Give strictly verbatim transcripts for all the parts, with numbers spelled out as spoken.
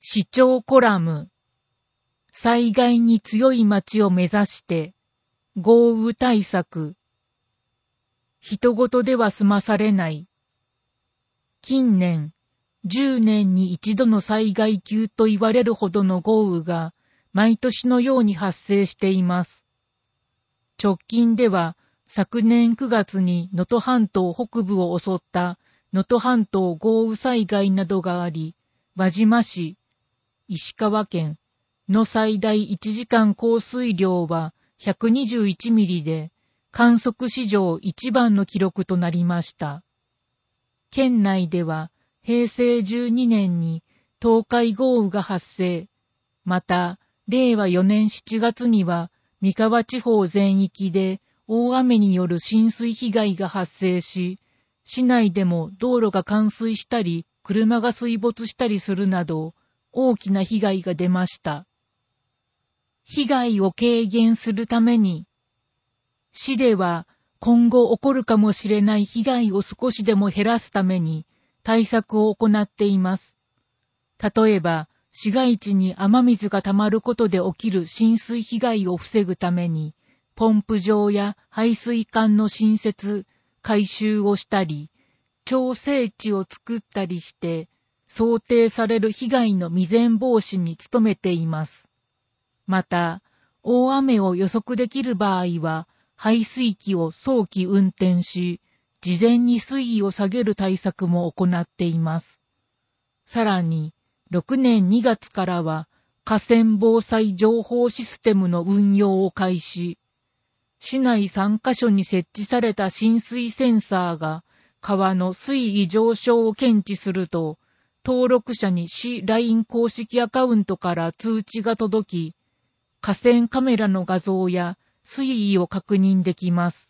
市長コラム。災害に強い町を目指して、豪雨対策。人事では済まされない。近年、じゅうねんに一度の災害級と言われるほどの豪雨が毎年のように発生しています。直近では昨年くがつに能登半島北部を襲った能登半島豪雨災害などがあり、輪島市、石川県の最大いちじかん降水量はひゃくにじゅういちミリで観測史上一番の記録となりました。県内では平成じゅうにねんに東海豪雨が発生、またれいわよねんしちがつには三河地方全域で大雨による浸水被害が発生し、市内でも道路が冠水したり車が水没したりするなど大きな被害が出ました。被害を軽減するために、市では今後起こるかもしれない被害を少しでも減らすために対策を行っています。例えば、市街地に雨水が溜まることで起きる浸水被害を防ぐために、ポンプ場や排水管の新設、改修をしたり、調整池を作ったりして、想定される被害の未然防止に努めています。また、大雨を予測できる場合は、排水機を早期運転し、事前に水位を下げる対策も行っています。さらに、ろくねんにがつからは、河川防災情報システムの運用を開始。市内さんカ所に設置された浸水センサーが、川の水位上昇を検知すると、登録者に市 ライン 公式アカウントから通知が届き、河川カメラの画像や水位を確認できます。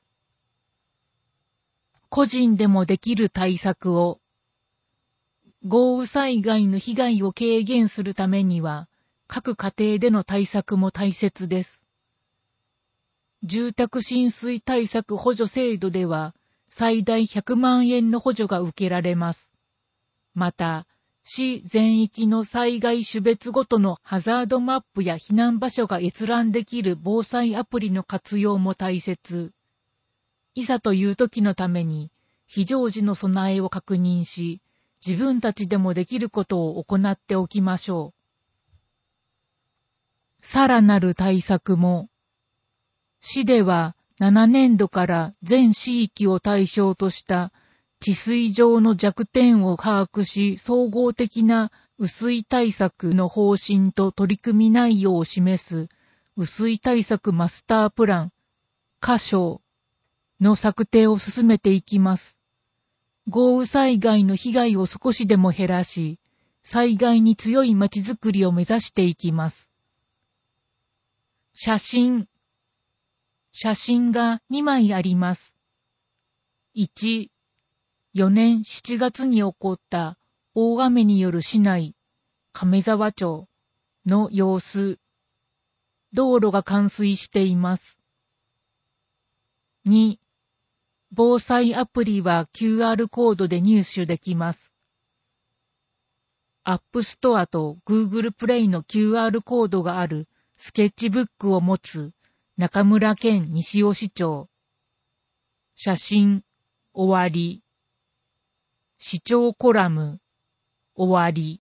個人でもできる対策を。豪雨災害の被害を軽減するためには、各家庭での対策も大切です。住宅浸水対策補助制度では、最大ひゃくまんえんの補助が受けられます。また、市全域の災害種別ごとのハザードマップや避難場所が閲覧できる防災アプリの活用も大切。いざという時のために非常時の備えを確認し、自分たちでもできることを行っておきましょう。さらなる対策も、市ではななねんどから全市域を対象とした治水上の弱点を把握し、総合的な雨水対策の方針と取り組み内容を示す雨水対策マスタープラン、箇所の策定を進めていきます。豪雨災害の被害を少しでも減らし、災害に強い町づくりを目指していきます。写真。写真がにまいあります。いち、よねんしちがつに起こった大雨による市内、亀沢町の様子。道路が冠水しています。に、防災アプリは キューアール コードで入手できます。アップストアと Google プレイの キューアール コードがあるスケッチブックを持つ中村県西尾市長。写真、終わり。市長コラム、終わり。